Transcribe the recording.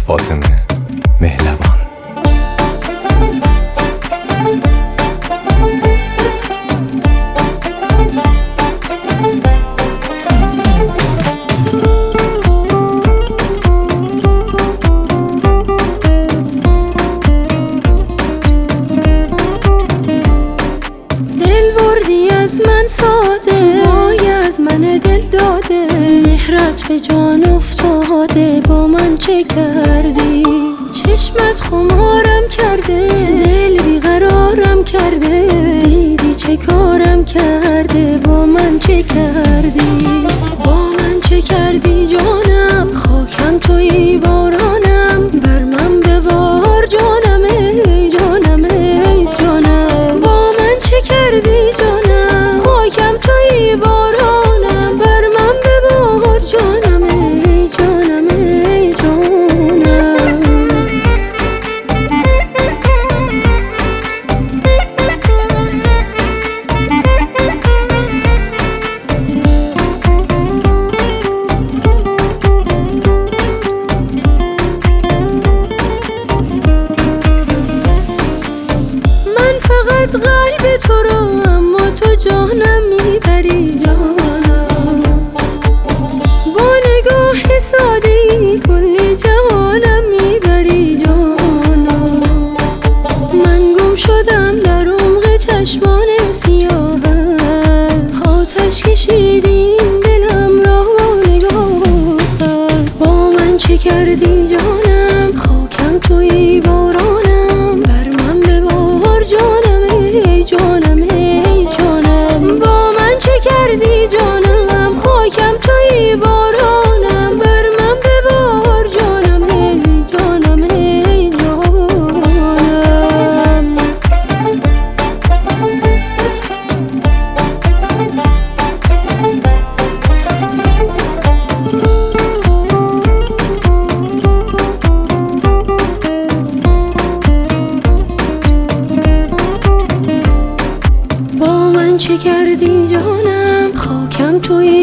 فاطمه مهلوان. دل بردی از من ساده، وای از من دل داده، مهرت به جان افتاده، با من چه کردی؟ چشمت خمارم کرده، دل بیقرارم کرده، دیدی چه کارم کرده، با من چه کردی؟ با من چه کردی جانم؟ خاکم تویی بارانم، بر من ببار جانم ای جانم ای جانم. با من چه کردی جانم؟ خاکم تویی بارانم، بر من ببار جانم ای جانم ای جانم. فقط قلب تو رو، اما تو جانم میبری جانم. با نگاه ساده‌ای کلی جهانم میبری جانم. من گم شدم در عمق چشمان سیاهت، آتش کشیدی این دلم را با نگاهت. با من چه کردی جانم؟ خاکم تویی بارانم، بر من ببار جانم ای جانم ای جانم. با من چه کردی جانم؟ خاکم تویی بارانم، بر من ببار جانم ای جانم ای جانم. با من چه کردی جانم؟ خاکم تویی